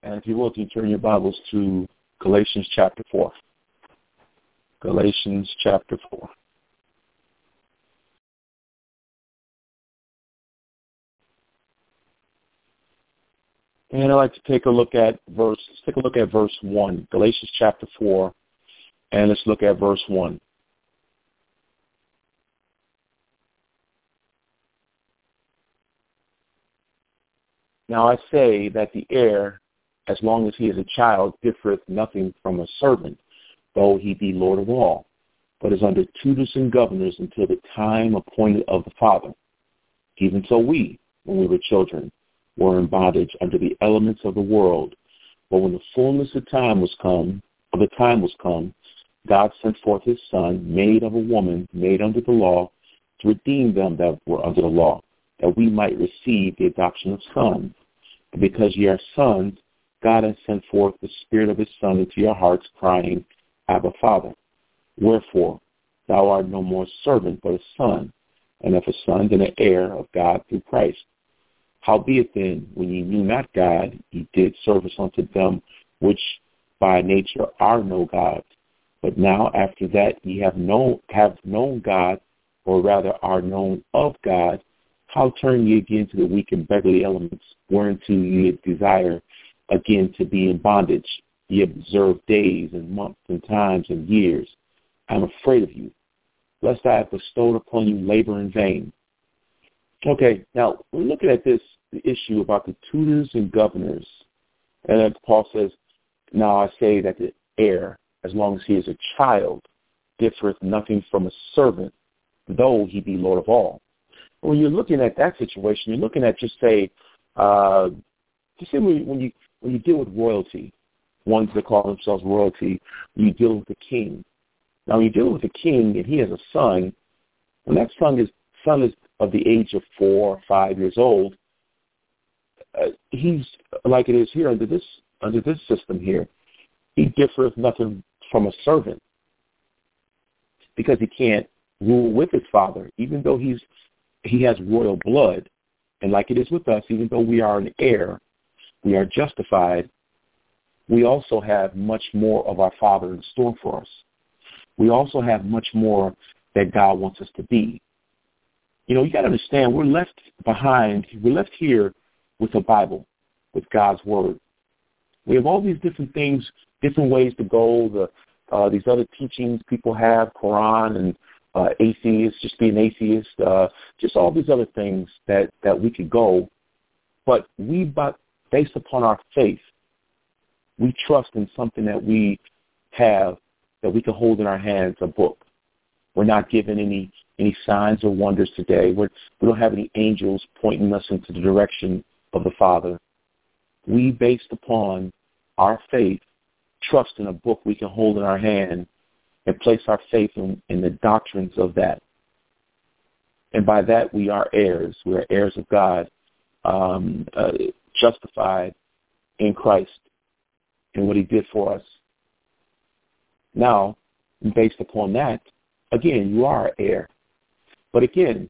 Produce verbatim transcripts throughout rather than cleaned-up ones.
And if you will, you turn your Bibles to Galatians chapter four. Galatians chapter four. And I'd like to take a look at verse, let's take a look at verse one, Galatians chapter four, and let's look at verse one. Now I say that the heir, as long as he is a child, differeth nothing from a servant, though he be Lord of all, but is under tutors and governors until the time appointed of the Father. Even so we, when we were children, were in bondage under the elements of the world. But when the fullness of time was come, of the time was come, God sent forth his Son, made of a woman, made under the law, to redeem them that were under the law, that we might receive the adoption of sons. And because ye are sons, God has sent forth the Spirit of his Son into your hearts, crying, Abba, Father. Wherefore, thou art no more servant, but a son, and if a son, then an heir of God through Christ. Howbeit then, when ye knew not God, ye did service unto them which by nature are no gods. But now after that ye have known, have known God, or rather are known of God, how turn ye again to the weak and beggarly elements, whereunto ye desire again to be in bondage? Ye observe days and months and times and years. I am afraid of you, lest I have bestowed upon you labor in vain. Okay, now we're looking at this the issue about the tutors and governors. And Paul says, now I say that the heir, as long as he is a child, differeth nothing from a servant, though he be Lord of all. When you're looking at that situation, you're looking at just say, uh, just say when you, when you when you deal with royalty, ones that call themselves royalty, you deal with the king. Now, when you deal with the king and he has a son, when that son is son is of the age of four or five years old, uh, he's like it is here under this under this system here. He differeth nothing from a servant because he can't rule with his father, even though he's he has royal blood. And like it is with us, even though we are an heir, we are justified, we also have much more of our Father in store for us. We also have much more that God wants us to be. You know, you got to understand, we're left behind, we're left here with a Bible, with God's Word. We have all these different things, different ways to go, the uh, these other teachings people have, Quran and uh, atheists, just being atheist, uh, just all these other things that, that we could go. But we, but based upon our faith, we trust in something that we have, that we can hold in our hands, a book. We're not given any any signs or wonders today. We're, we don't have any angels pointing us into the direction of the Father. We, based upon our faith, trust in a book we can hold in our hand and place our faith in, in the doctrines of that. And by that, we are heirs. We are heirs of God, um, uh, justified in Christ and what he did for us. Now, based upon that, again, you are an heir. But again,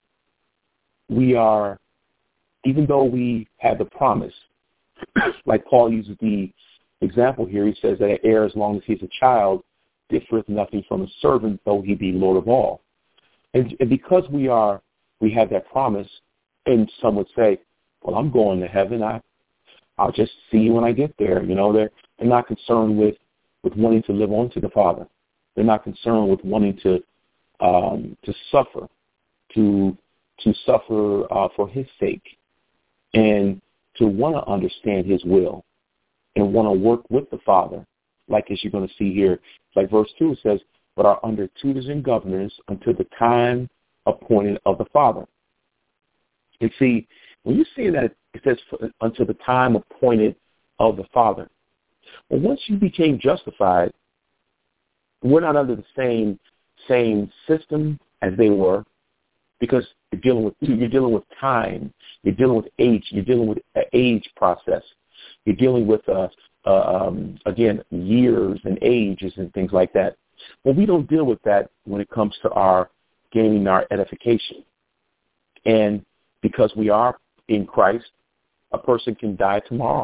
we are, even though we have the promise, like Paul uses the example here, he says that an heir, as long as he's a child, differeth nothing from a servant, though he be Lord of all. And, and because we are, we have that promise, and some would say, well, I'm going to heaven. I, I'll just see you when I get there. You know, they're, they're not concerned with, with wanting to live on to the Father. They're not concerned with wanting to um, to suffer, to to suffer uh, for his sake, and to want to understand his will and want to work with the Father, like as you're going to see here. Like verse two says, but are under tutors and governors until the time appointed of the Father. And see, when you see that, it says until the time appointed of the Father. Well, once you became justified, we're not under the same same system as they were, because you're dealing with you're dealing with time, you're dealing with age, you're dealing with an age process, you're dealing with uh, uh, um, again years and ages and things like that. Well, we don't deal with that when it comes to our gaining our edification, and because we are in Christ, a person can die tomorrow.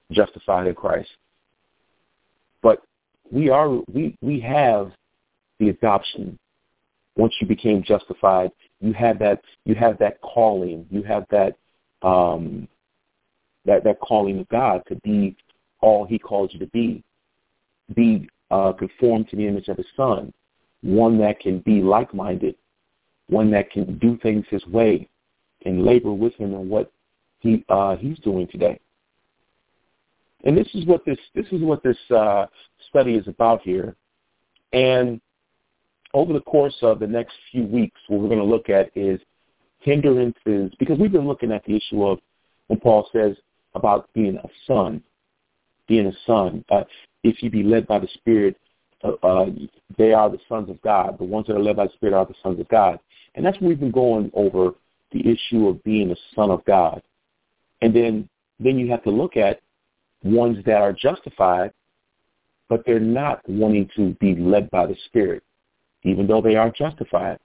justified in Christ. But we are we we have the adoption. Once you became justified, you have that you have that calling. You have that um, that that calling of God to be all He calls you to be. Be uh, conformed to the image of His Son, one that can be like-minded, one that can do things His way, and labor with Him on what He uh, He's doing today. And this is what this this is what this uh, study is about here. And over the course of the next few weeks, what we're going to look at is hindrances, because we've been looking at the issue of when Paul says about being a son, being a son. Uh, if you be led by the Spirit, uh, uh, they are the sons of God. The ones that are led by the Spirit are the sons of God. And that's what we've been going over, the issue of being a son of God. And then, then you have to look at ones that are justified, but they're not wanting to be led by the Spirit, even though they are justified.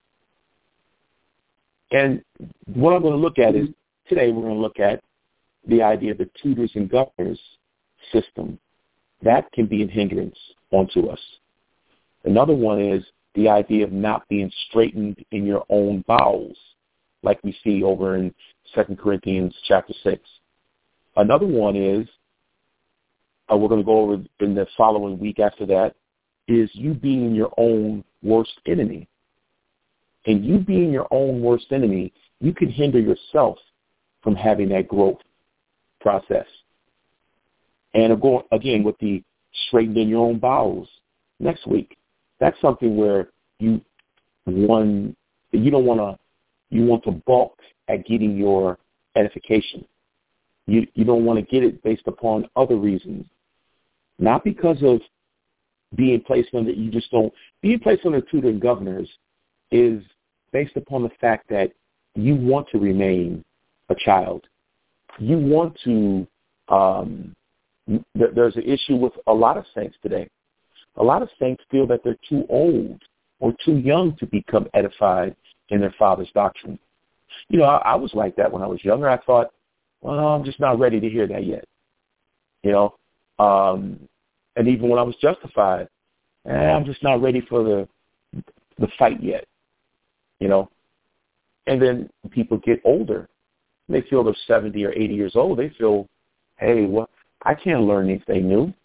And what I'm going to look at is, today we're going to look at the idea of the tutors and governors system. That can be a hindrance onto us. Another one is the idea of not being straightened in your own bowels, like we see over in Second Corinthians chapter six. Another one is, uh, we're going to go over in the following week after that, is you being your own worst enemy. And you being your own worst enemy, you can hinder yourself from having that growth process. And again, with the straightened in your own bowels next week, that's something where you one you don't want to you want to balk at getting your edification. You you don't want to get it based upon other reasons, not because of being placed under. You just don't being placed under tutor and governors is based upon the fact that you want to remain a child. You want to. Um, there's an issue with a lot of saints today. A lot of saints feel that they're too old or too young to become edified in their father's doctrine. You know, I, I was like that when I was younger. I thought, well, I'm just not ready to hear that yet. You know, um, and even when I was justified, eh, I'm just not ready for the the fight yet. You know, and then people get older. They feel they're seventy or eighty years old. They feel, hey, well, I can't learn anything new.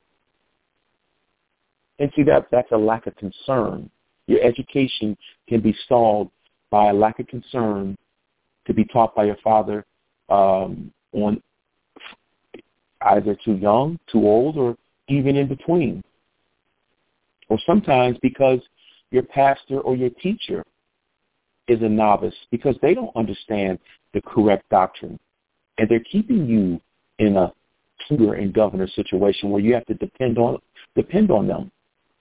And see, that that's a lack of concern. Your education can be stalled by a lack of concern to be taught by your father um, on either too young, too old, or even in between. Or sometimes because your pastor or your teacher is a novice, because they don't understand the correct doctrine. And they're keeping you in a tutor and governor situation where you have to depend on depend on them.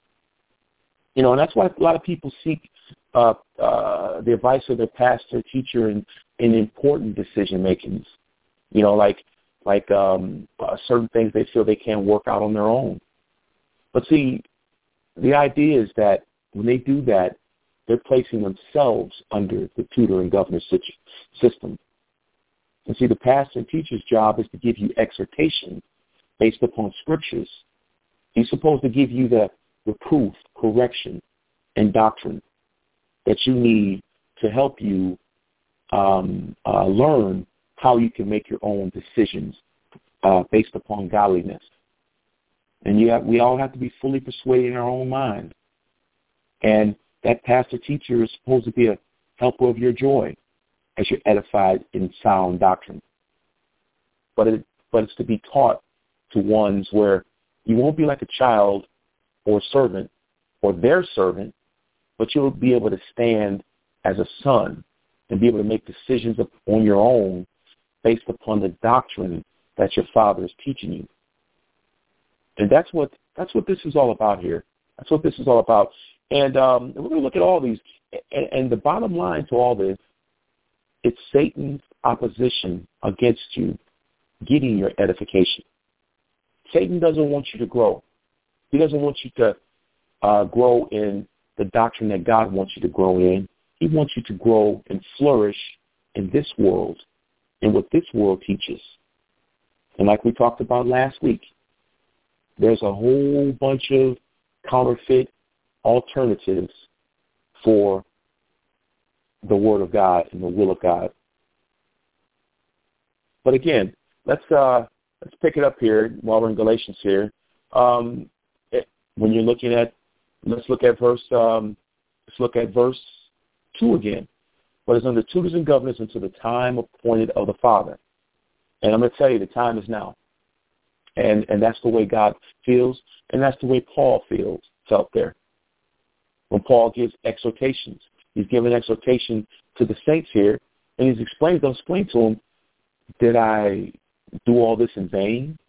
You know, and that's why a lot of people seek uh, uh, the advice of their pastor, teacher, in, in important decision makings. You know, like like um, uh, certain things they feel they can't work out on their own. But see, the idea is that when they do that, they're placing themselves under the tutor and governor system. And see, the pastor and teacher's job is to give you exhortation based upon scriptures. He's supposed to give you the reproof, correction, and doctrine that you need to help you um, uh, learn how you can make your own decisions uh, based upon godliness. And you have, we all have to be fully persuaded in our own mind. And that pastor teacher is supposed to be a helper of your joy as you're edified in sound doctrine. But it, but it's to be taught to ones where you won't be like a child or servant or their servant, but you'll be able to stand as a son and be able to make decisions on your own based upon the doctrine that your father is teaching you. And that's what that's what this is all about here. That's what this is all about. And um, we're going to look at all these. And, and the bottom line to all this, it's Satan's opposition against you getting your edification. Satan doesn't want you to grow. He doesn't want you to uh, grow in the doctrine that God wants you to grow in. He wants you to grow and flourish in this world and what this world teaches. And like we talked about last week, there's a whole bunch of counterfeit alternatives for the Word of God and the will of God. But again, let's uh, let's pick it up here while we're in Galatians here. Um, it, when you're looking at, let's look at verse. Um, let's look at verse two again. But is under tutors and governors until the time appointed of the Father. And I'm going to tell you, the time is now. And and that's the way God feels, and that's the way Paul feels, felt there. When Paul gives exhortations, he's giving exhortation to the saints here, and he's explained, they'll explain to them, did I do all this in vain?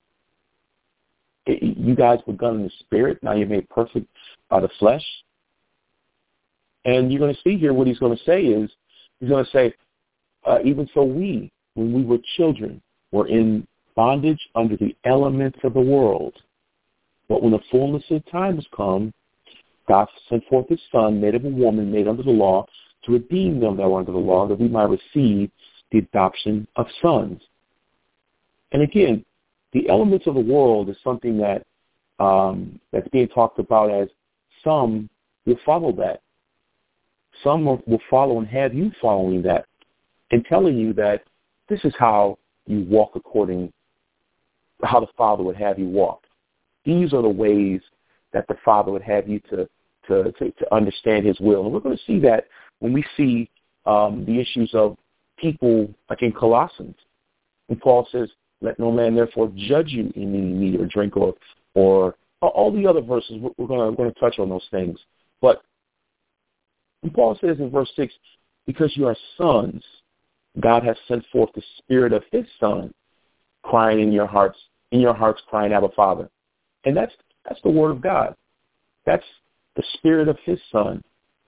It, you guys begun in the spirit, now you're made perfect by the flesh. And you're going to see here what he's going to say is, he's going to say, uh, even so we, when we were children, were in bondage under the elements of the world. But when the fullness of time has come, God sent forth his Son, made of a woman, made under the law, to redeem them that were under the law, that we might receive the adoption of sons. And again, the elements of the world is something that um, that's being talked about as some will follow that. Some will follow and have you following that and telling you that this is how you walk according to how the Father would have you walk. These are the ways that the Father would have you to, to, to, to understand his will. And we're going to see that when we see um, the issues of people like in Colossians. And Paul says, let no man therefore judge you in any meat or drink or or all the other verses. We're going to, we're going to touch on those things. But when Paul says in verse six, because you are sons, God has sent forth the Spirit of his Son, crying in your hearts, in your hearts crying, Abba, Father. And that's that's the Word of God. That's the Spirit of his Son.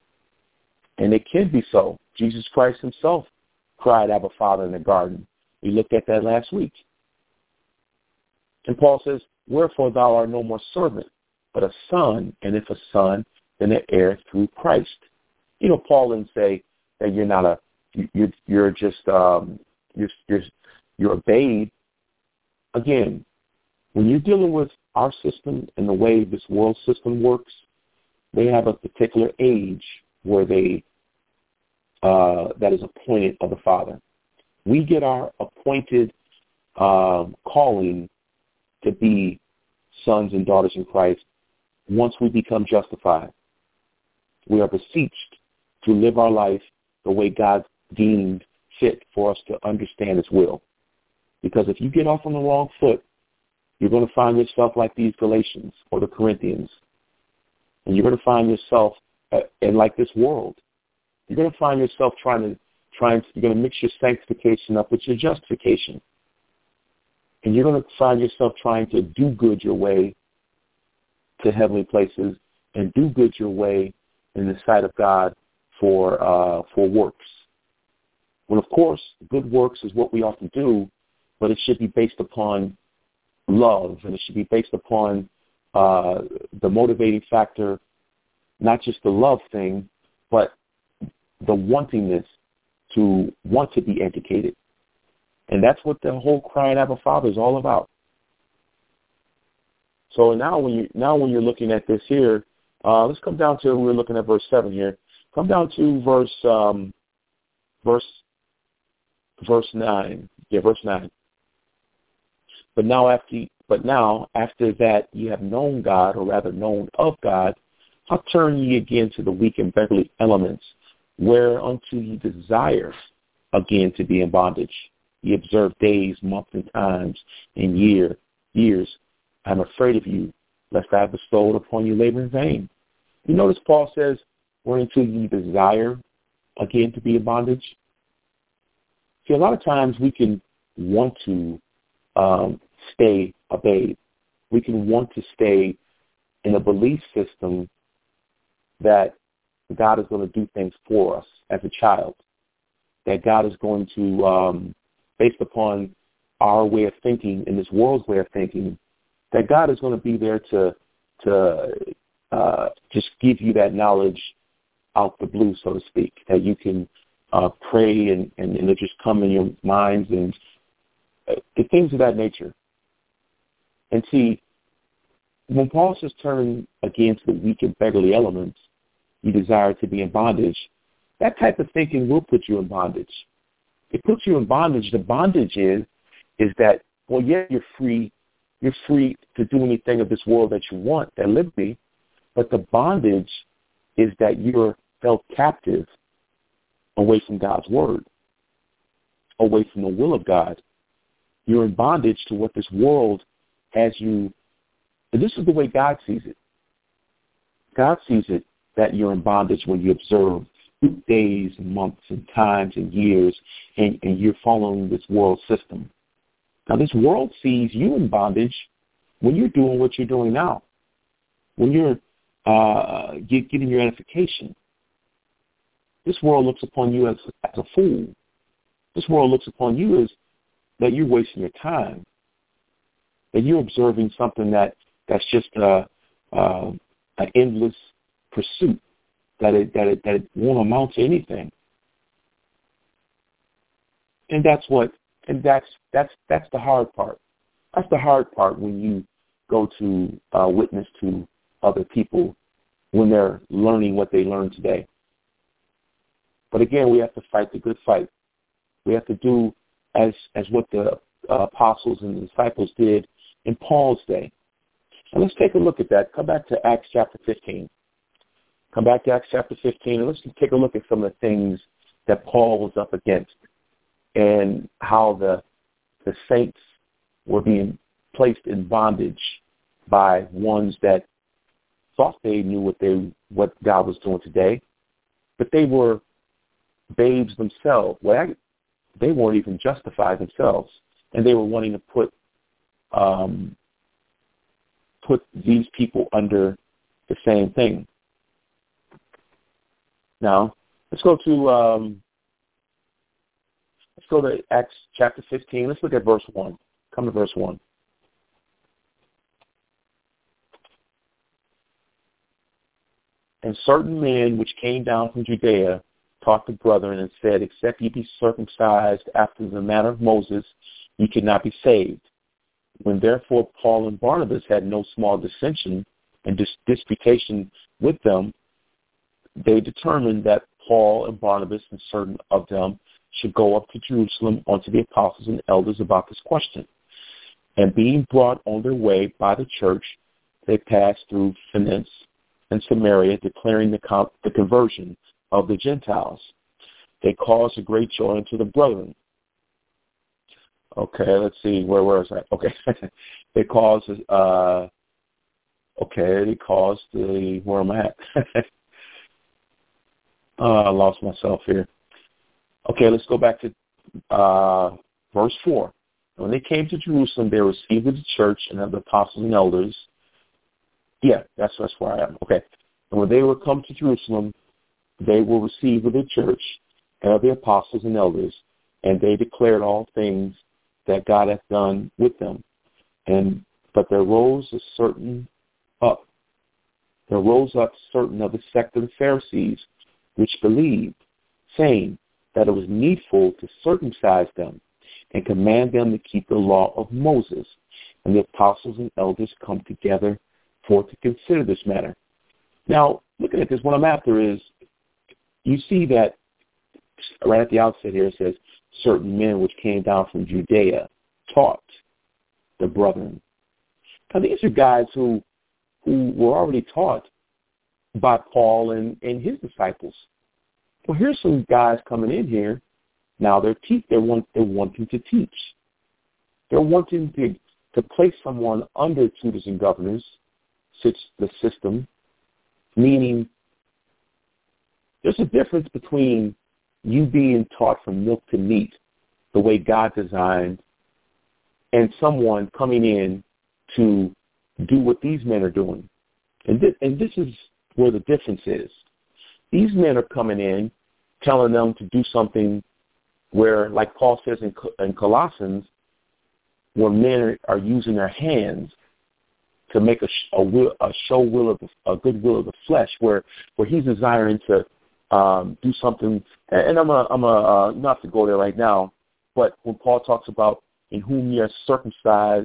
And it can be so. Jesus Christ himself cried, Abba, Father, in the garden. We looked at that last week. And Paul says, wherefore thou art no more servant, but a son, and if a son, then an heir through Christ. You know, Paul didn't say that you're not a, you're, you're just, um, you're, you're, you're a babe. Again, when you're dealing with our system and the way this world system works, they have a particular age where they, uh, that is appointed of the Father. We get our appointed um, calling to be sons and daughters in Christ once we become justified. We are beseeched to live our life the way God deemed fit for us to understand his will. Because if you get off on the wrong foot, you're going to find yourself like these Galatians or the Corinthians. And you're going to find yourself uh, in like this world. You're going to find yourself trying to, trying to, you're going to mix your sanctification up with your justification. And you're going to find yourself trying to do good your way to heavenly places and do good your way in the sight of God for uh, for works. Well, of course, good works is what we ought to do, but it should be based upon love, and it should be based upon uh, the motivating factor, not just the love thing, but the wantingness to want to be educated. And that's what the whole crying Abba Father is all about. So now when you now when you're looking at this here, uh, let's come down to, we're looking at verse seven here. Come down to verse um, verse verse nine. Yeah, verse nine. But now after but now after that ye have known God, or rather known of God, how turn ye again to the weak and beggarly elements, whereunto ye desire again to be in bondage? Ye observe days, months, and times, and year, years. I am afraid of you, lest I have bestowed upon you labor in vain. You notice Paul says, whereunto ye desire again to be in bondage. See, a lot of times we can want to um, stay a babe. We can want to stay in a belief system that God is going to do things for us as a child, that God is going to, um, based upon our way of thinking and this world's way of thinking, that God is going to be there to to uh, just give you that knowledge out the blue, so to speak, that you can uh, pray and, and, and it just come in your minds and uh, things of that nature. And see, when Paul says turn against the weak and beggarly elements, you desire to be in bondage, that type of thinking will put you in bondage. It puts you in bondage. The bondage is, is that, well, yeah, you're free. You're free to do anything of this world that you want, that liberty, but the bondage is that you're held captive away from God's word, away from the will of God. You're in bondage to what this world has you. And this is the way God sees it. God sees it that you're in bondage when you observe days and months and times and years, and, and you're following this world system. Now, this world sees you in bondage when you're doing what you're doing now, when you're uh, get, getting your edification. This world looks upon you as, as a fool. This world looks upon you as that you're wasting your time, that you're observing something that, that's just uh, uh, an endless pursuit, that it, that, it, that it won't amount to anything. And that's what, and that's that's that's the hard part. That's the hard part when you go to uh, witness to other people when they're learning what they learned today. But again, we have to fight the good fight. We have to do as as what the uh, apostles and the disciples did in Paul's day. And let's take a look at that. Come back to Acts chapter fifteen. Come back to Acts chapter fifteen, and let's take a look at some of the things that Paul was up against and how the the saints were being placed in bondage by ones that thought they knew what they what God was doing today, but they were babes themselves. Well, they weren't even justified themselves, and they were wanting to put um, put these people under the same thing. Now, let's go to um, let's go to Acts chapter fifteen. Let's look at verse one. Come to verse one. And certain men which came down from Judea taught the brethren and said, except ye be circumcised after the manner of Moses, ye cannot be saved. When therefore Paul and Barnabas had no small dissension and dis- disputation with them, they determined that Paul and Barnabas and certain of them should go up to Jerusalem unto the apostles and elders about this question. And being brought on their way by the church, they passed through Phoenice and Samaria, declaring the, con- the conversion of the Gentiles. They caused a great joy unto the brethren. Okay, let's see, where, where is that? Okay, they caused, uh, okay, they caused the, where am I at? uh, I lost myself here. Okay, let's go back to uh, verse four. When they came to Jerusalem, they received the church and of the apostles and elders. Yeah, that's, that's where I am. Okay. And when they were come to Jerusalem, they were received with the church and of the apostles and elders, and they declared all things that God hath done with them. And but there rose a certain up, there rose up certain of the sect of the Pharisees, which believed, saying that it was needful to circumcise them and command them to keep the law of Moses. And the apostles and elders come together for to consider this matter. Now, looking at this, what I'm after is, you see that right at the outset here it says, certain men which came down from Judea taught the brethren. Now, these are guys who who were already taught by Paul and, and his disciples. Well, here's some guys coming in here. Now they're te- they want they're wanting to teach. They're wanting to to place someone under tutors and governors, such the system, meaning there's a difference between you being taught from milk to meat, the way God designed, and someone coming in to do what these men are doing. And this, and this is where the difference is. These men are coming in, telling them to do something where, like Paul says in, in Colossians, where men are using their hands to make a, a, will, a show will of the, a good will of the flesh, where, where he's desiring to um, do something. And I'm a, I'm a, uh, not to go there right now, but when Paul talks about in whom ye are circumcised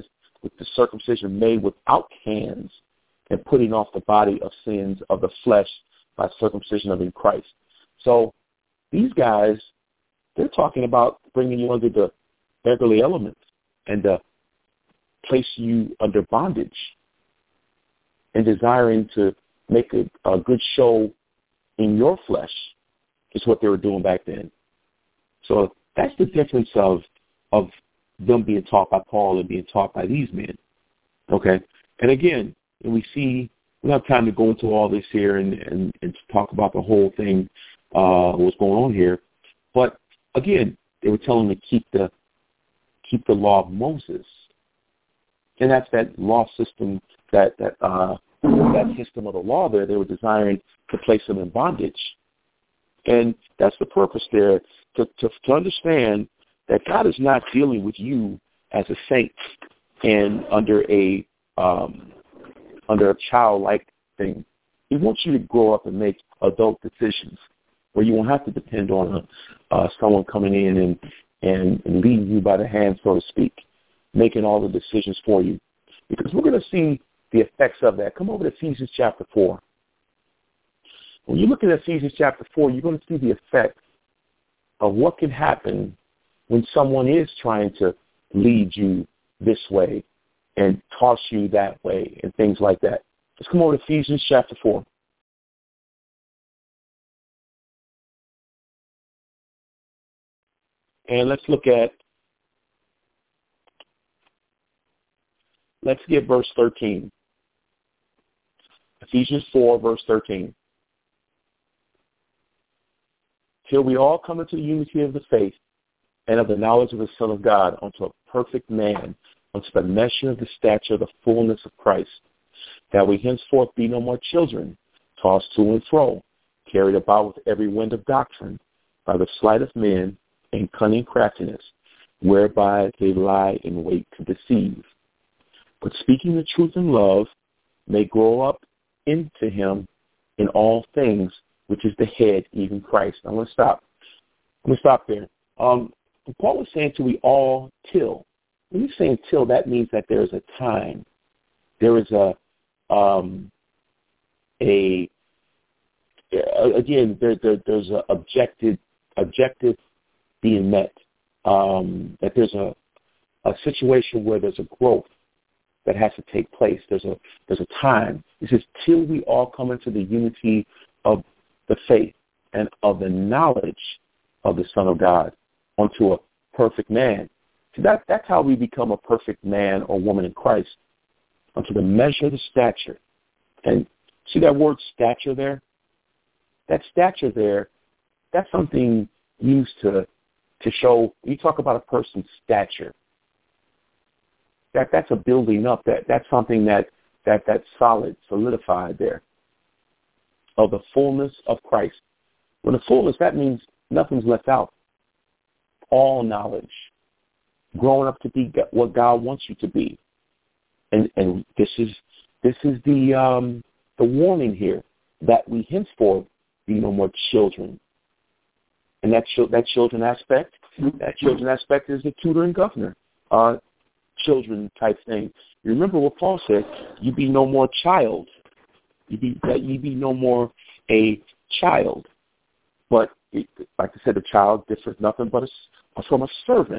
with the circumcision made without hands, and putting off the body of sins of the flesh by circumcision of in Christ. So these guys, they're talking about bringing you under the beggarly elements and uh, place you under bondage and desiring to make a, a good show in your flesh is what they were doing back then. So that's the difference of of them being taught by Paul and being taught by these men. Okay? And again, and we see, we don't have time to go into all this here and, and, and talk about the whole thing, uh, what's going on here. But again, they were telling them to keep the keep the law of Moses. And that's that law system, that that uh, that system of the law there. They were desiring to place them in bondage. And that's the purpose there, to, to, to understand that God is not dealing with you as a saint and under a um, under a childlike thing. He wants you to grow up and make adult decisions where you won't have to depend on uh, someone coming in and, and, and leading you by the hand, so to speak, making all the decisions for you. Because we're going to see the effects of that. Come over to Ephesians chapter four. When you look at Ephesians chapter four, you're going to see the effect of what can happen when someone is trying to lead you this way and toss you that way and things like that. Let's come over to Ephesians chapter four. And let's look at, let's get verse thirteen. Ephesians four, verse thirteen. Till we all come into the unity of the faith and of the knowledge of the Son of God, unto a perfect man, unto the measure of the stature of the fullness of Christ, that we henceforth be no more children, tossed to and fro, carried about with every wind of doctrine, by the sleight of men and cunning craftiness, whereby they lie in wait to deceive. But speaking the truth in love, may grow up into him in all things, which is the head, even Christ. I'm going to stop. I'm going to stop there. Um, Paul was saying till we all till. When he's saying till, that means that there is a time. There is a, um, a again, there, there, there's an objective, objective being met. Um, that there's a, a situation where there's a growth that has to take place. There's a there's a time. He says till we all come into the unity of the faith and of the knowledge of the Son of God, unto a perfect man. So that, that's how we become a perfect man or woman in Christ, unto the measure of the stature. And see that word stature there? That stature there, that's something used to to show, you talk about a person's stature. That that's a building up. That that's something that, that that's solid, solidified there. Of the fullness of Christ. When the fullness, that means nothing's left out. All knowledge. Growing up to be what God wants you to be. And and this is this is the um, the warning here, that we henceforth be no more children. And that that children aspect, that children aspect is the tutor and governor, uh, children type thing. You remember what Paul said? You be no more child. You be that you be no more a child. But it, like I said, a child differs nothing but a, from a servant.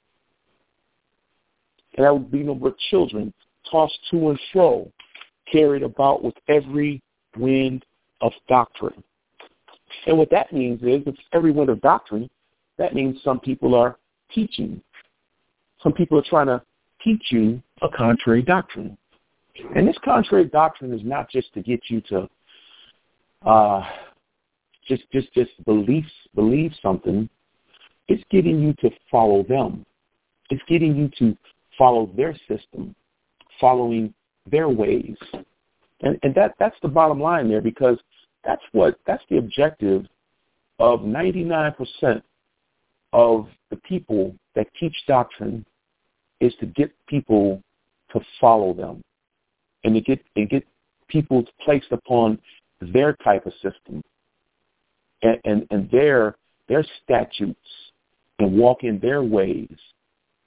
And that would be no more children, tossed to and fro, carried about with every wind of doctrine. And what that means is, if every wind of doctrine, that means some people are teaching. Some people are trying to teach you a contrary doctrine. And this contrary doctrine is not just to get you to uh, just just just believe believe something. It's getting you to follow them. It's getting you to follow their system, following their ways. And and that that's the bottom line there, because that's what that's the objective of ninety-nine percent of the people that teach doctrine, is to get people to follow them and to get and get people placed upon their type of system and, and, and their their statutes and walk in their ways.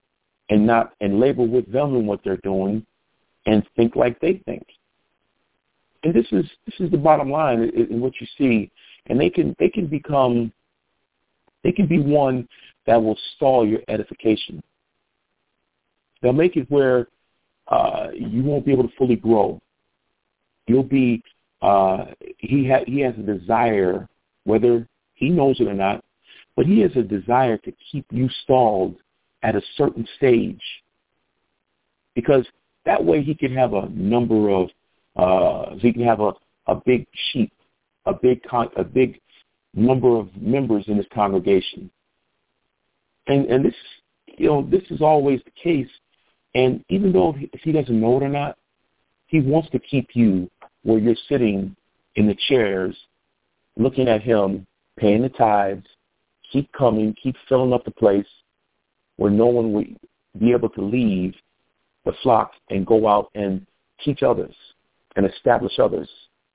and not and labor with them in what they're doing and think like they think. And this is this is the bottom line in, in what you see. And they can they can become they can be one that will stall your edification. They'll make it where uh, you won't be able to fully grow. You'll be uh, he ha- he has a desire, whether he knows it or not, but he has a desire to keep you stalled at a certain stage, because that way he can have a number of uh, he can have a, a big sheep, a big con- a big number of members in his congregation, and and this you know this is always the case. And even though if he doesn't know it or not, he wants to keep you where you're sitting in the chairs, looking at him, paying the tithes, keep coming, keep filling up the place, where no one will be able to leave the flock and go out and teach others and establish others.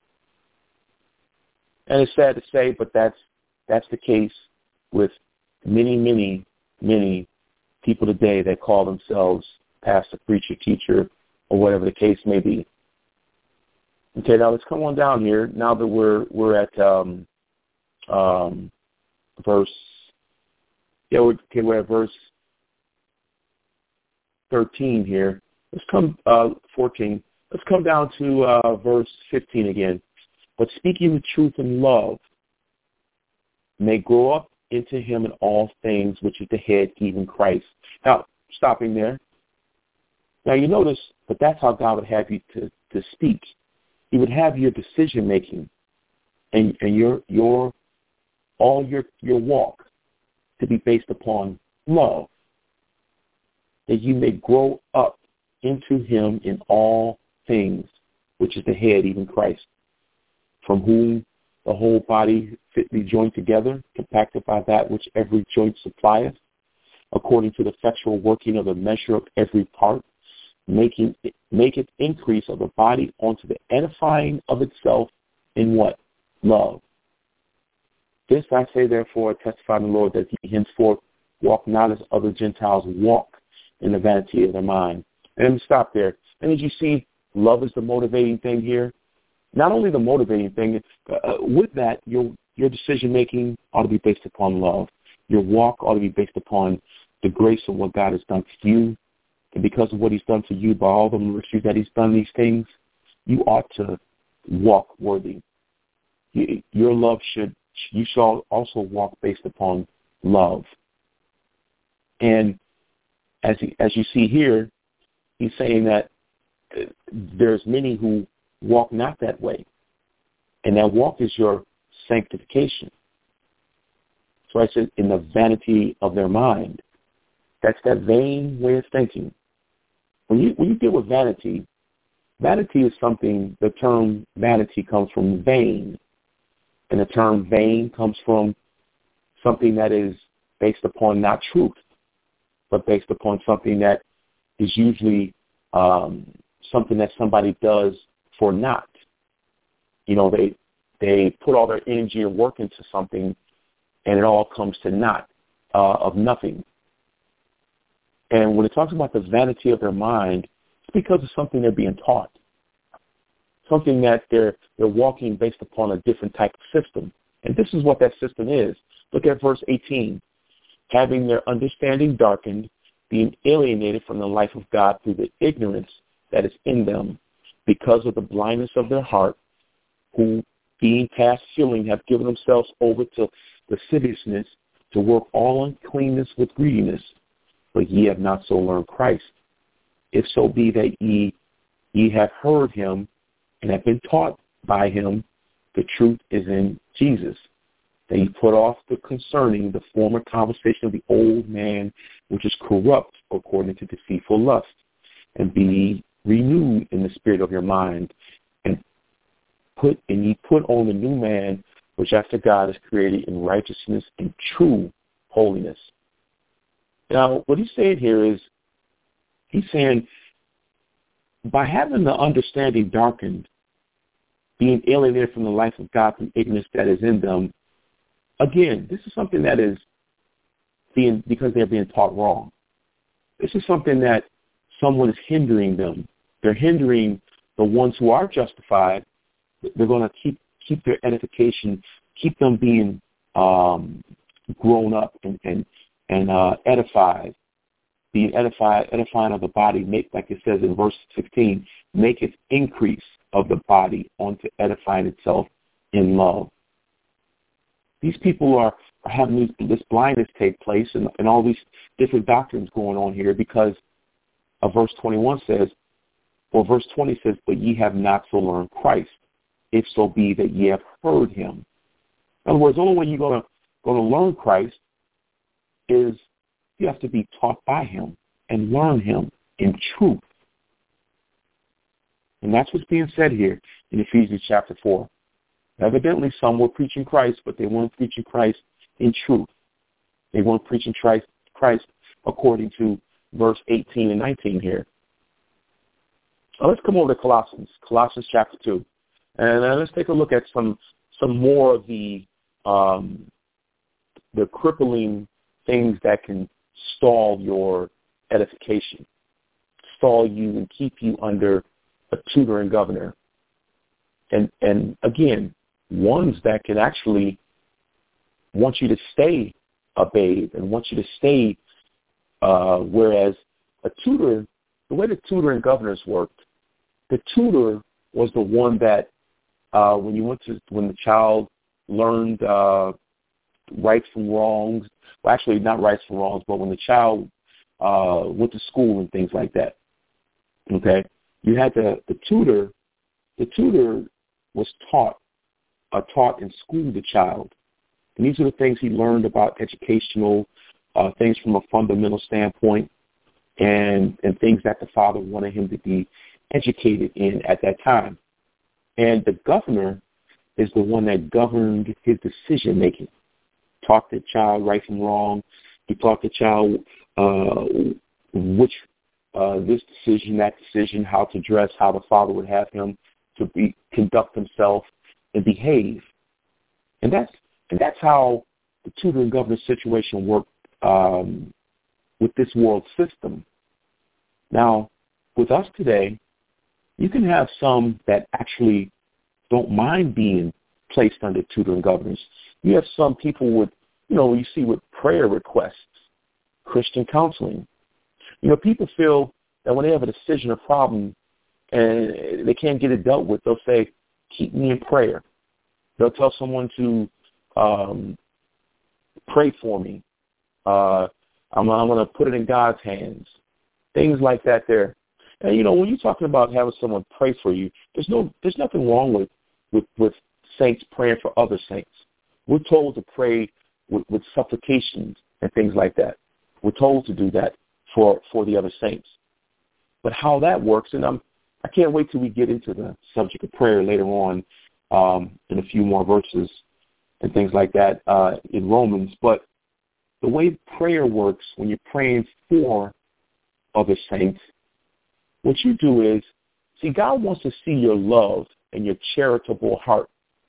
And it's sad to say, but that's that's the case with many, many, many people today that call themselves pastor, preacher, teacher, or whatever the case may be. Okay, now let's come on down here. Now that we're we're at um, um, verse, yeah, we're, okay, we're at verse thirteen here. Let's come uh, fourteen. Let's come down to uh, verse fifteen again. But speaking the truth in love may grow up into him in all things, which is the head, even Christ. Now, stopping there. Now you notice, but that's how God would have you to, to speak. He would have your decision making and, and your your all your your walk to be based upon love, that you may grow up into him in all things, which is the head, even Christ, from whom the whole body fitly joined together, compacted by that which every joint supplieth, according to the effectual working of the measure of every part, making it, make it increase of the body unto the edifying of itself in what? Love. This I say, therefore, testify in the Lord, that ye henceforth walk not as other Gentiles walk, in the vanity of their mind. And let me stop there. And as you see, love is the motivating thing here. Not only the motivating thing, uh, with that, your your decision-making ought to be based upon love. Your walk ought to be based upon the grace of what God has done for you. And because of what he's done for you, by all the mercy that he's done these things, you ought to walk worthy. You, your love should, you shall also walk based upon love. And as he, as you see here, he's saying that there's many who walk not that way. And that walk is your sanctification. So I said, in the vanity of their mind. That's that vain way of thinking. When you when you deal with vanity, vanity is something, the term vanity comes from vain. And the term vain comes from something that is based upon not truth, but based upon something that is usually um, something that somebody does for naught. You know, they they put all their energy and work into something, and it all comes to naught, uh, of nothing. And when it talks about the vanity of their mind, it's because of something they're being taught, something that they're they're walking based upon a different type of system. And this is what that system is. Look at verse eighteen. Having their understanding darkened, being alienated from the life of God through the ignorance that is in them, because of the blindness of their heart, who, being past feeling, have given themselves over to lasciviousness, to work all uncleanness with greediness. But ye have not so learned Christ. If so be that ye ye have heard him and have been taught by him, the truth is in Jesus. That ye put off the concerning the former conversation of the old man, which is corrupt according to deceitful lust, and be renewed in the spirit of your mind, and put and ye put on the new man, which after God is created in righteousness and true holiness. Now, what he's saying here is, he's saying, by having the understanding darkened, being alienated from the life of God through ignorance that is in them, again, this is something that is being, because they're being taught wrong. This is something that someone is hindering them. They're hindering the ones who are justified. They're going to keep keep their edification, keep them being um, grown up and and, and uh, edified, being edified, edifying of the body. Make, like it says in verse sixteen, make its increase of the body onto edifying itself in love. These people are, are having this blindness take place and, and all these different doctrines going on here because of verse twenty-one says, or verse twenty says, but ye have not so learned Christ, if so be that ye have heard him. In other words, the only way you're going to going to learn Christ is you have to be taught by him and learn him in truth. And that's what's being said here in Ephesians chapter four. Evidently, some were preaching Christ, but they weren't preaching Christ in truth. They weren't preaching Christ, Christ according to verse eighteen and nineteen here. So let's come over to Colossians, Colossians chapter two. And uh, let's take a look at some some more of the um, the crippling things that can stall your edification, stall you and keep you under a tutor and governor. And and again, ones that can actually want you to stay a babe and want you to stay, uh, whereas a tutor, the way the tutor and governors worked, the tutor was the one that uh, when you went to, when the child learned uh, rights from wrongs, well, actually not rights from wrongs, but when the child uh, went to school and things like that, okay, you had the, the tutor, the tutor was taught, uh, taught and schooled the child. And these are the things he learned about educational uh, things from a fundamental standpoint and, and things that the father wanted him to be educated in at that time. And the governor is the one that governed his decision-making, taught the child right from wrong. He taught the child uh, which uh, this decision, that decision, how to dress, how the father would have him to be conduct himself and behave. And that's and that's how the tutor and governor situation worked um, with this world system. Now, with us today, you can have some that actually don't mind being placed under tutor and governors. You have some people with, you know, you see with prayer requests, Christian counseling. You know, people feel that when they have a decision or problem and they can't get it dealt with, they'll say, keep me in prayer. They'll tell someone to um, pray for me. Uh, I'm, I'm going to put it in God's hands. Things like that there. And, you know, when you're talking about having someone pray for you, there's no, there's nothing wrong with, with, with saints praying for other saints. We're told to pray with, with supplications and things like that. We're told to do that for, for the other saints. But how that works, and I'm, I can't wait till we get into the subject of prayer later on um, in a few more verses and things like that uh, in Romans. But the way prayer works, when you're praying for other saints, what you do is, see, God wants to see your love and your charitable heart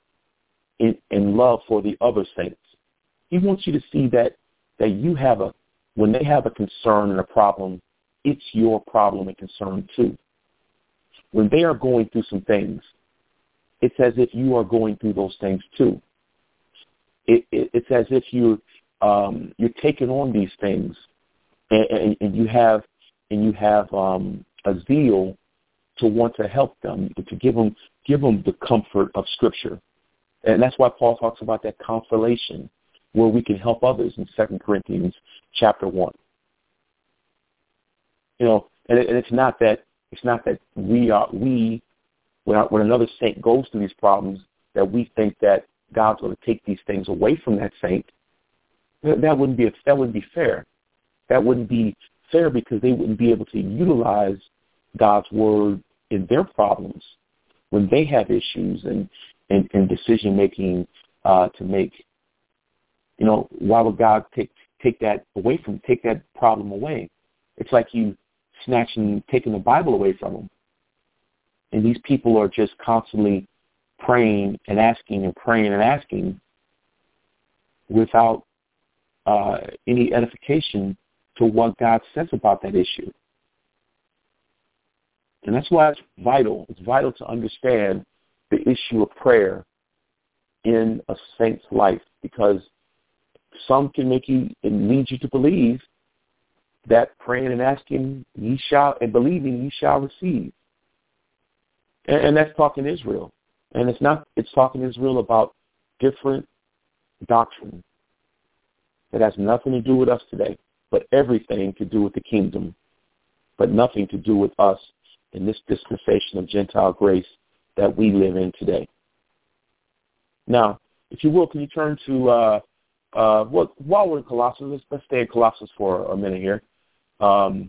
in, in love for the other saints. He wants you to see that, that you have a, when they have a concern and a problem, it's your problem and concern too. When they are going through some things, it's as if you are going through those things too. It, it, it's as if you're, um, you're taking on these things and, and, and you have, and you have um, a zeal to want to help them, to give them, give them the comfort of Scripture. And that's why Paul talks about that consolation where we can help others in Second Corinthians chapter one. You know, and, it, and it's not that it's not that we are we when, our, when another saint goes through these problems that we think that God's going to take these things away from that saint. That wouldn't be a, that wouldn't be fair. That wouldn't be fair because they wouldn't be able to utilize God's word in their problems when they have issues and and, and decision making uh, to make. You know, why would God take take that away from take that problem away? It's like you snatching, taking the Bible away from them. And these people are just constantly praying and asking and praying and asking without uh, any edification to what God says about that issue. And that's why it's vital. It's vital to understand the issue of prayer in a saint's life, because some can make you and lead you to believe that praying and asking ye shall, and believing ye shall receive. And, and that's talking Israel. And it's not, it's talking Israel about different doctrine that has nothing to do with us today, but everything to do with the kingdom, but nothing to do with us in this dispensation of Gentile grace that we live in today. Now, if you will, can you turn to, uh, uh, well, while we're in Colossians, let's, let's stay in Colossians for a minute here. Um,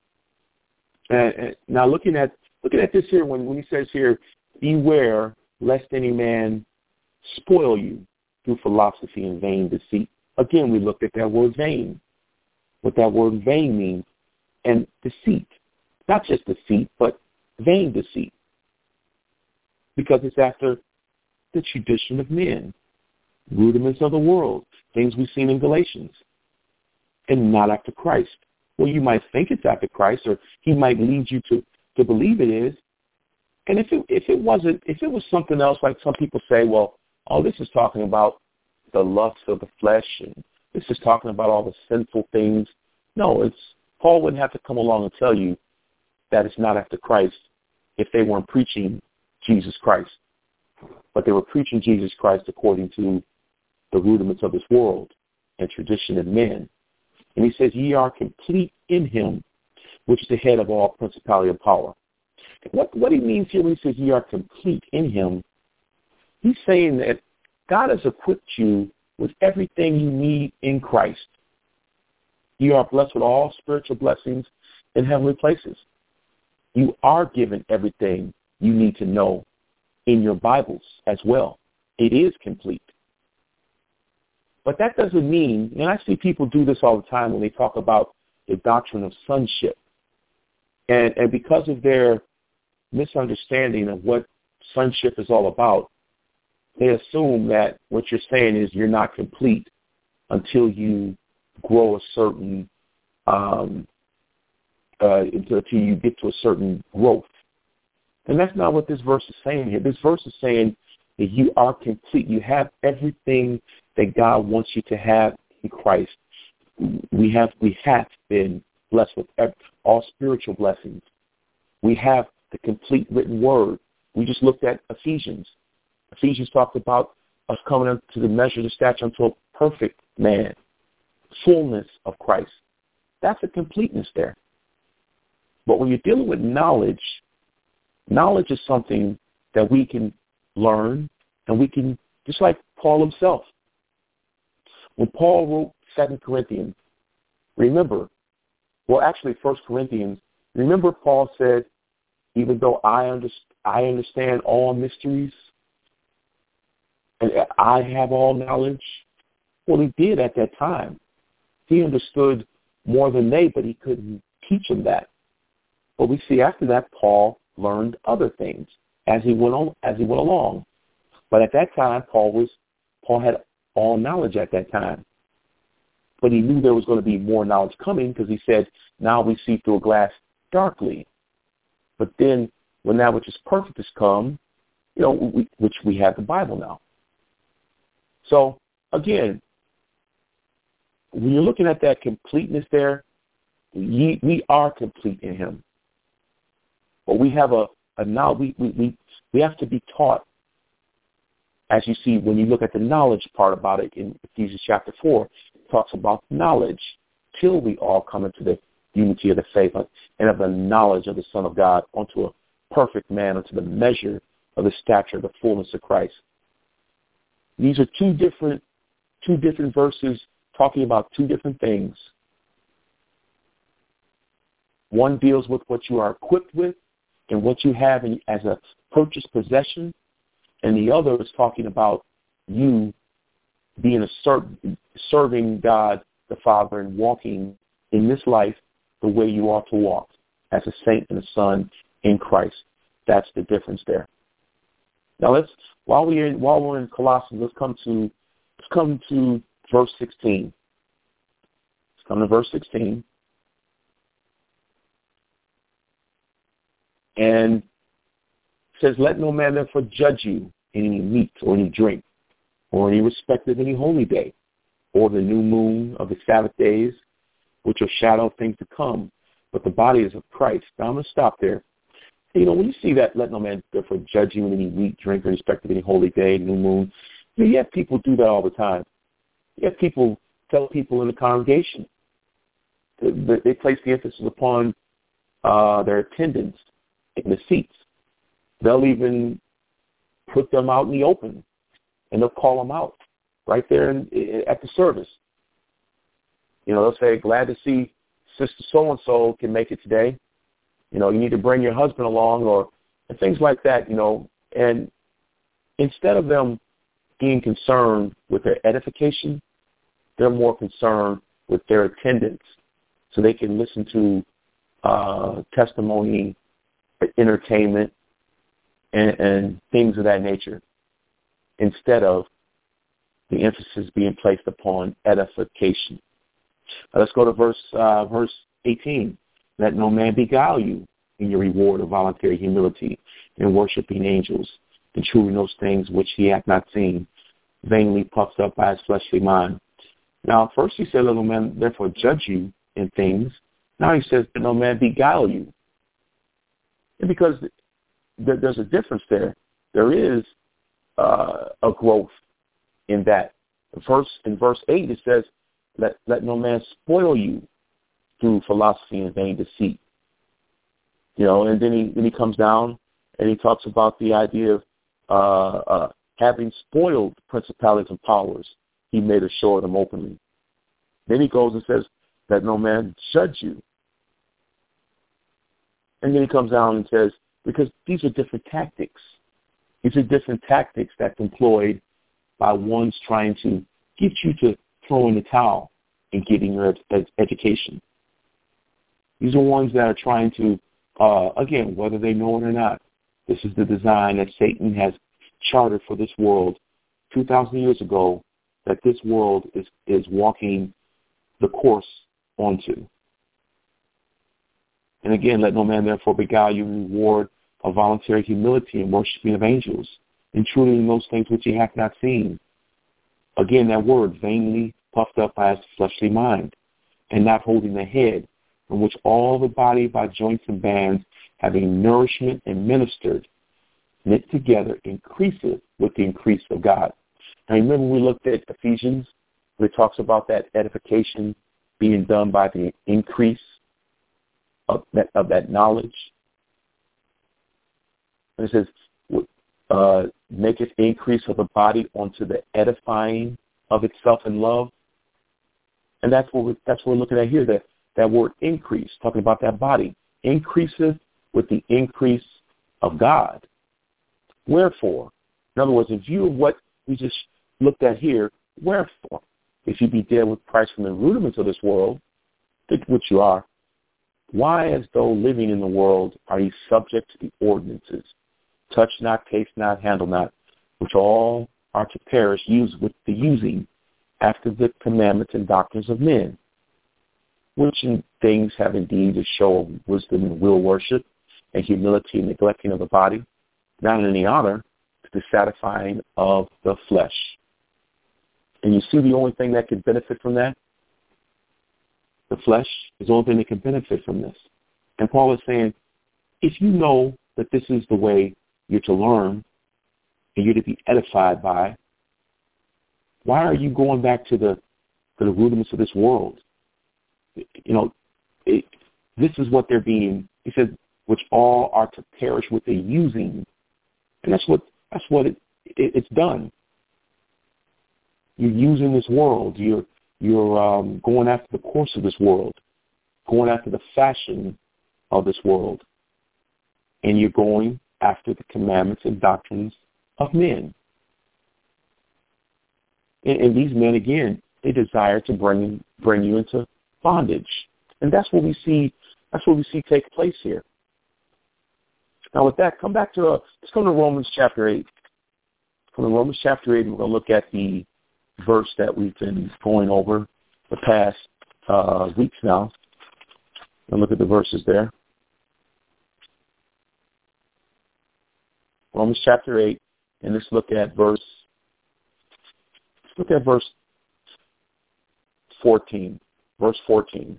and, and now looking at looking at this here, when, when he says here, beware lest any man spoil you through philosophy and vain deceit. Again, we looked at that word vain, what that word vain means, and deceit. Not just deceit, but vain deceit. Because it's after the tradition of men, rudiments of the world, things we've seen in Galatians, and not after Christ. Well, you might think it's after Christ, or he might lead you to, to believe it is. And if it, if it wasn't, if it was something else, like some people say, well, oh, this is talking about the lust of the flesh, and this is talking about all the sinful things. No, it's Paul wouldn't have to come along and tell you that it's not after Christ if they weren't preaching Jesus Christ. But they were preaching Jesus Christ according to the rudiments of this world and tradition of men. And he says, ye are complete in him, which is the head of all principality and power. What, what he means here when he says ye are complete in him, he's saying that God has equipped you with everything you need in Christ. You are blessed with all spiritual blessings in heavenly places. You are given everything you need to know in your Bibles as well. It is complete. But that doesn't mean, and I see people do this all the time when they talk about the doctrine of sonship. And, and because of their misunderstanding of what sonship is all about, they assume that what you're saying is you're not complete until you grow a certain, um, uh, until you get to a certain growth. And that's not what this verse is saying here. This verse is saying that you are complete. You have everything that God wants you to have in Christ. We have we have been blessed with all spiritual blessings. We have the complete written word. We just looked at Ephesians. Ephesians talked about us coming up to the measure of the stature unto a perfect man, fullness of Christ. That's a completeness there. But when you're dealing with knowledge, knowledge is something that we can learn, and we can, just like Paul himself. When Paul wrote Second Corinthians, remember, well, actually First Corinthians, remember Paul said, even though I, under, I understand all mysteries and I have all knowledge, well, he did at that time. He understood more than they, but he couldn't teach them that. But we see after that, Paul learned other things as he went on, as he went along. But at that time, Paul was Paul had all knowledge at that time. But he knew there was going to be more knowledge coming, because he said, now we see through a glass darkly. But then when that which is perfect has come, you know, we, which we have the Bible now. So again, when you're looking at that completeness there, we, we are complete in him. But we have a, a now we, we, we, we have to be taught, as you see when you look at the knowledge part about it in Ephesians chapter four, it talks about knowledge till we all come into the unity of the faith and of the knowledge of the Son of God, unto a perfect man, unto the measure of the stature of the fullness of Christ. These are two different, two different verses talking about two different things. One deals with what you are equipped with and what you have in, as a purchased possession, and the other is talking about you being a ser- serving God the Father and walking in this life the way you ought to walk as a saint and a son in Christ. That's the difference there. Now let's while we're in, while we're in Colossians, let's come to let's come to verse sixteen. Let's come to verse sixteen. And says, let no man therefore judge you in any meat or any drink, or any respect of any holy day, or the new moon of the Sabbath days, which are shadow of things to come. But the body is of Christ. Now I'm going to stop there. You know, when you see that, let no man therefore judge you in any meat, drink, or respect of any holy day, new moon, you know, you have people do that all the time. You have people tell people in the congregation. They, they place the emphasis upon uh, their attendance in the seats. They'll even put them out in the open, and they'll call them out right there in, at the service. You know, they'll say, glad to see Sister So-and-so can make it today. You know, you need to bring your husband along, or and things like that, you know. And instead of them being concerned with their edification, they're more concerned with their attendance so they can listen to uh, testimony, entertainment, and, and things of that nature, instead of the emphasis being placed upon edification. Now let's go to verse uh, verse eighteen. Let no man beguile you in your reward of voluntary humility in worshiping angels, and truly those things which he hath not seen, vainly puffed up by his fleshly mind. Now, first he said, let no man therefore judge you in things. Now he says, let no man beguile you. And because th- there's a difference there. There is uh, a growth in that. First, in verse eight, it says, let, let no man spoil you through philosophy and vain deceit. You know, and then he, then he comes down and he talks about the idea of uh, uh, having spoiled principalities and powers, he made a show of them openly. Then he goes and says, let no man judge you. And then he comes down and says, because these are different tactics. These are different tactics that's employed by ones trying to get you to throw in the towel and getting your ed- education. These are ones that are trying to, uh, again, whether they know it or not, this is the design that Satan has chartered for this world two thousand years ago, that this world is, is walking the course onto. And again, let no man therefore beguile you in reward of voluntary humility and worshiping of angels, and truly in those things which he hath not seen. Again, that word, vainly puffed up by his fleshly mind, and not holding the head, from which all the body by joints and bands, having nourishment and ministered, knit together, increaseth with the increase of God. Now remember we looked at Ephesians, where it talks about that edification being done by the increase of that, of that knowledge. And it says, uh, maketh increase of the body onto the edifying of itself in love. And that's what we're, that's what we're looking at here, that, that word increase, talking about that body, increaseth with the increase of God. Wherefore, in other words, in view of what we just looked at here, wherefore, if you be dead with Christ from the rudiments of this world, which you are, why, as though living in the world, are ye subject to the ordinances? Touch not, taste not, handle not, which all are to perish, use with the using, after the commandments and doctrines of men, which in things have indeed a show of wisdom and will worship, and humility and neglecting of the body, not in any honor, to the satisfying of the flesh. And you see the only thing that can benefit from that? The flesh is the only thing that can benefit from this. And Paul is saying, if you know that this is the way you're to learn and you're to be edified by, why are you going back to the to the rudiments of this world? You know, it, this is what they're being, he said, which all are to perish with the using. And that's what that's what it, it, it's done. You're using this world. You're you're um, going after the course of this world, going after the fashion of this world, and you're going after the commandments and doctrines of men. And, and these men, again, they desire to bring bring you into bondage, and that's what we see. That's what we see take place here. Now, with that, come back to uh, let's come to Romans chapter eight. From Romans chapter eight, we're going to look at the verse that we've been going over the past uh, weeks now. And look at the verses there. Romans chapter eight, and let's look at verse, let's look at verse fourteen. Verse fourteen.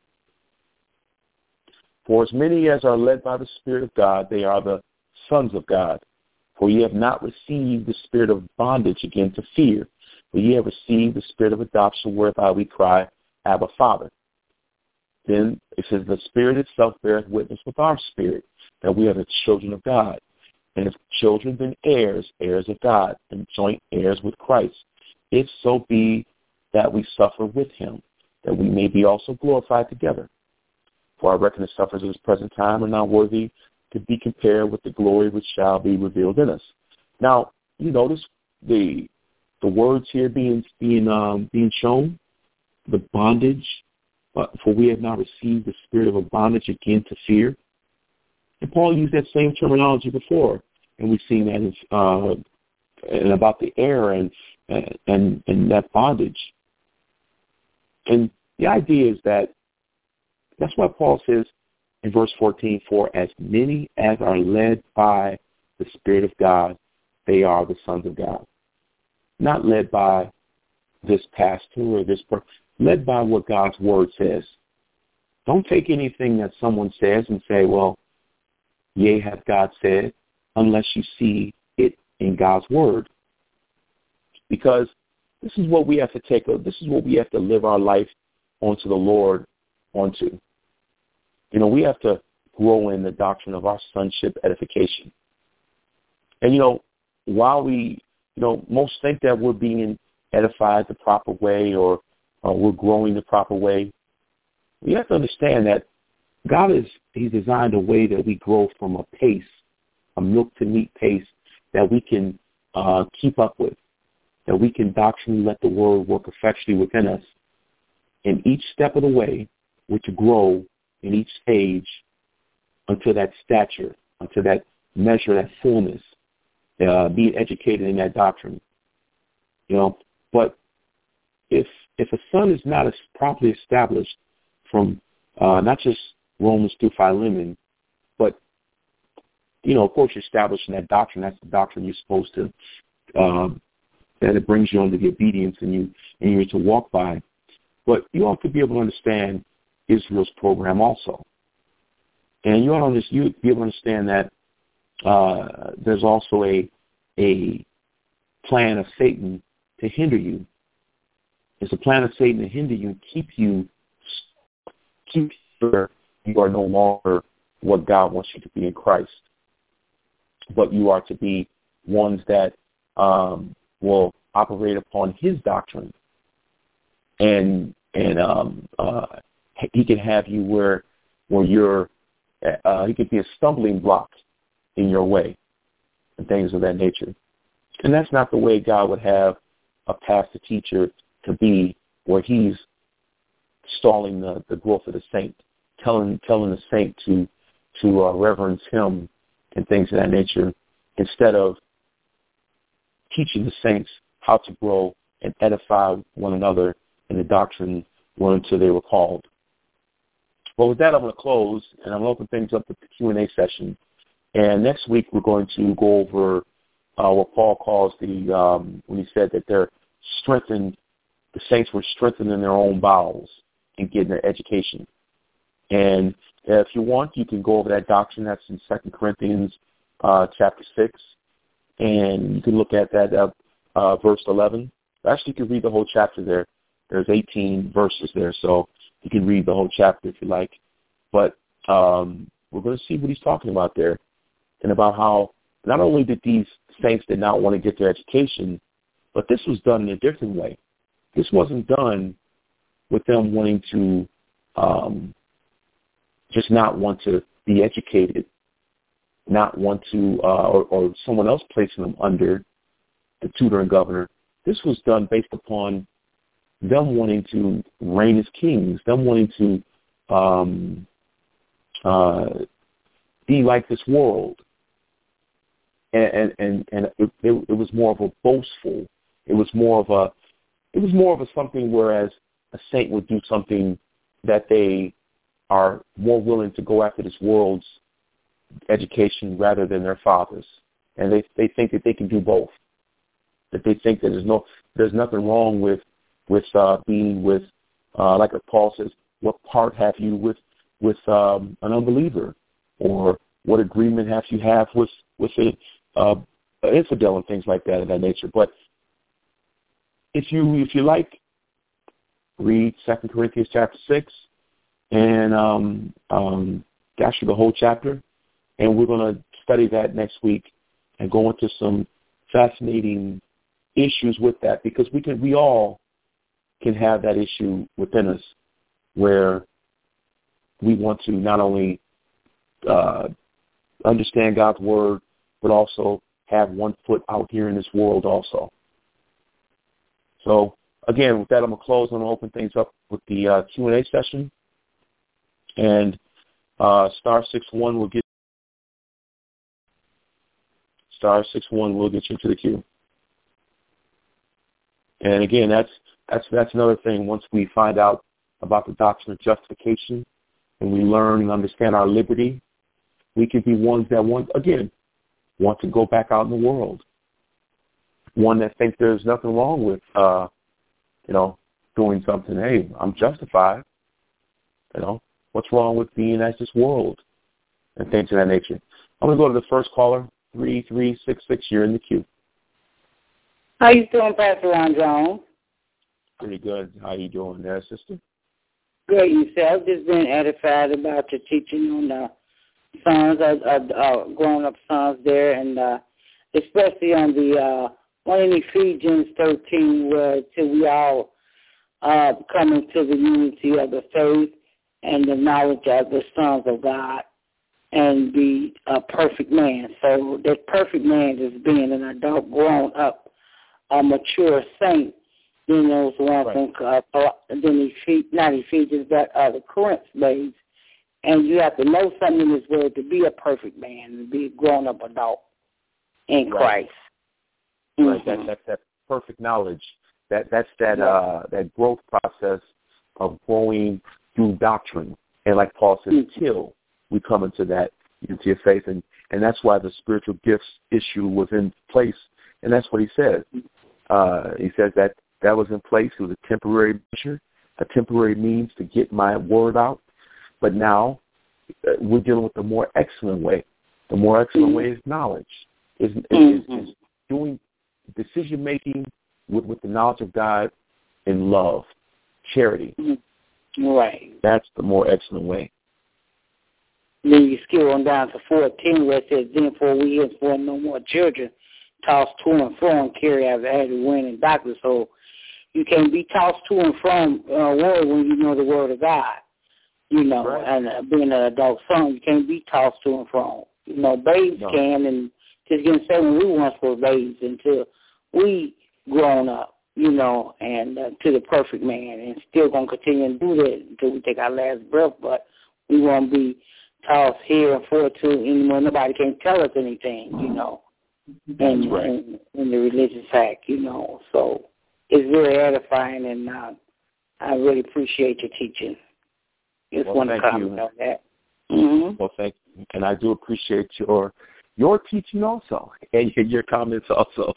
For as many as are led by the Spirit of God, they are the sons of God. For ye have not received the spirit of bondage again to fear, but ye have received the spirit of adoption, whereby we cry, Abba, Father. Then it says, the Spirit itself beareth witness with our spirit that we are the children of God. And if children, then heirs, heirs of God, and joint heirs with Christ, if so be that we suffer with him, that we may be also glorified together. For I reckon the sufferings of this present time are not worthy to be compared with the glory which shall be revealed in us. Now, you notice the the words here being being um, being shown, the bondage. Uh, for we have not received the spirit of a bondage again to fear. And Paul used that same terminology before, and we've seen that in, uh, and about the heir and and and that bondage. And the idea is that that's why Paul says in verse fourteen, for as many as are led by the Spirit of God, they are the sons of God. Not led by this pastor or this person, led by what God's word says. Don't take anything that someone says and say, well, yea, hath God said, unless you see it in God's word. Because this is what we have to take, this is what we have to live our life onto the Lord onto. You know, we have to grow in the doctrine of our sonship edification. And, you know, while we, you know, most think that we're being edified the proper way or, or we're growing the proper way, we have to understand that God is, he's designed a way that we grow from a pace, a milk-to-meat pace that we can uh, keep up with, that we can doctrinally let the word work effectually within us. And each step of the way, we're to grow in each stage until that stature, until that measure, that fullness, uh, being educated in that doctrine. You know, but if if a son is not as properly established from uh, not just Romans through Philemon, but, you know, of course, you're establishing that doctrine. That's the doctrine you're supposed to, um, that it brings you under the obedience and you and you're to walk by. But you ought to be able to understand Israel's program also. And you ought to you be able to understand that uh, there's also a a plan of Satan to hinder you. It's a plan of Satan to hinder you and keep you, keep sure you are no longer what God wants you to be in Christ. But you are to be ones that um, will operate upon his doctrine. And and um, uh, he can have you where where you're, uh, he could be a stumbling block in your way and things of that nature. And that's not the way God would have a pastor teacher to be, where he's stalling the, the growth of the saint, telling telling the saint to to uh, reverence him and things of that nature, instead of teaching the saints how to grow and edify one another in the doctrine one until they were called. Well, with that, I'm going to close, and I'm going to open things up with the Q and A session. And next week, we're going to go over uh, what Paul calls the, um, when he said that they're strengthened, the saints were strengthened in their own bowels and getting their education. And if you want, you can go over that doctrine. That's in Second Corinthians uh, chapter six. And you can look at that uh, uh, verse eleven. Actually, you can read the whole chapter there. There's eighteen verses there, so you can read the whole chapter if you like. But um, we're going to see what he's talking about there, and about how not only did these saints did not want to get their education, but this was done in a different way. This wasn't done with them wanting to um, just not want to be educated, not want to, uh, or, or someone else placing them under the tutor and governor. This was done based upon them wanting to reign as kings, them wanting to um, uh, be like this world. And and, and it, it, it was more of a boastful. It was more of a, it was more of a something, whereas a saint would do something that they are more willing to go after this world's education rather than their fathers. and they they think that they can do both. That they think that there's no there's nothing wrong with with uh, being with uh, like Paul says, what part have you with with um, an unbeliever, or what agreement have you have with with a uh, an infidel and things like that of that nature. But if you if you like, read Second Corinthians chapter six, and um, um, actually the whole chapter, and we're going to study that next week and go into some fascinating issues with that, because we can we all can have that issue within us where we want to not only uh, understand God's word, but also have one foot out here in this world also. So again, with that, I'm going to close. I'm going to open things up with the uh, Q and A session. And uh, star six one will get star six one will get you to the queue. And again, that's that's that's another thing. Once we find out about the doctrine of justification, and we learn and understand our liberty, we can be ones that want again want to go back out in the world. One that thinks there's nothing wrong with uh, you know doing something. Hey, I'm justified. You know, what's wrong with being as this world and things of that nature? I'm going to go to the first caller, three three six six. You're in the queue. How you doing, Pastor Ron Jones? Pretty good. How you doing there, sister? Good, yourself. Just been edified about your teaching on the sons, uh, uh, uh, grown-up sons there, and uh, especially on the uh, one in Ephesians thirteen, where till we all uh, come into the unity of the faith and the knowledge of the sons of God and be a perfect man. So that perfect man is being an adult, grown-up, a mature saint. Then those ones right. uh, then Ephes- not Ephesians, but uh, the Corinth days. And you have to know something in this world to be a perfect man and be a grown-up adult in right. Christ. Right. Mm-hmm. That, that's that perfect knowledge. That that's that yeah. uh, that growth process of growing through doctrine. And like Paul says, mm-hmm. till we come into that unity of faith, and and that's why the spiritual gifts issue was in place. And that's what he says. Uh, he says that that was in place. It was a temporary measure, a temporary means to get my word out. But now uh, we're dealing with the more excellent way. The more excellent mm-hmm. way is knowledge. Is, is, mm-hmm. is, is doing decision-making with, with the knowledge of God in love, charity. Mm-hmm. Right. That's the more excellent way. Then you scale on down to fourteen, where it says, then for we is for no more children, tossed to and from, carry out every wind and doctor. So you can't be tossed to and from uh, word when you know the word of God. You know, right. and uh, being an adult son, you can't be tossed to and from. You know, babes no. can, and just getting said when we once were babes until we grown up, you know, and uh, to the perfect man, and still going to continue and do that until we take our last breath. But we won't be tossed here and forth to anymore. Nobody can tell us anything, you know. In, right. in, in the religious act, you know. So it's very edifying, and uh, I really appreciate your teaching. Just well, want to comment you. on that. Mm-hmm. Well, thank you. And I do appreciate your your teaching also, and your comments also.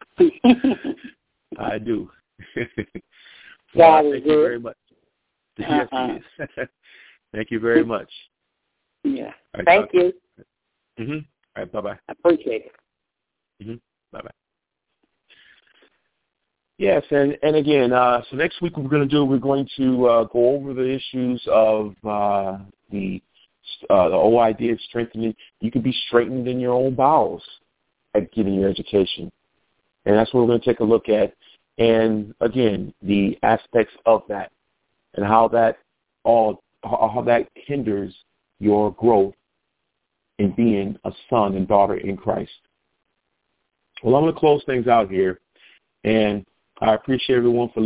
I do. well, God thank you good. very much. Uh-uh. Yes, yes. Thank you very much. Yeah. Right, thank talk. you. Mm-hmm. All right, bye-bye. I appreciate it. Mm-hmm. Bye-bye. Yes, and, and again, uh, so next week what we're going to do, we're going to uh, go over the issues of uh, the, uh, the whole idea of strengthening. You can be straightened in your own bowels at getting your education. And that's what we're going to take a look at. And again, the aspects of that and how that all how that hinders your growth in being a son and daughter in Christ. Well, I'm going to close things out here, and I appreciate everyone for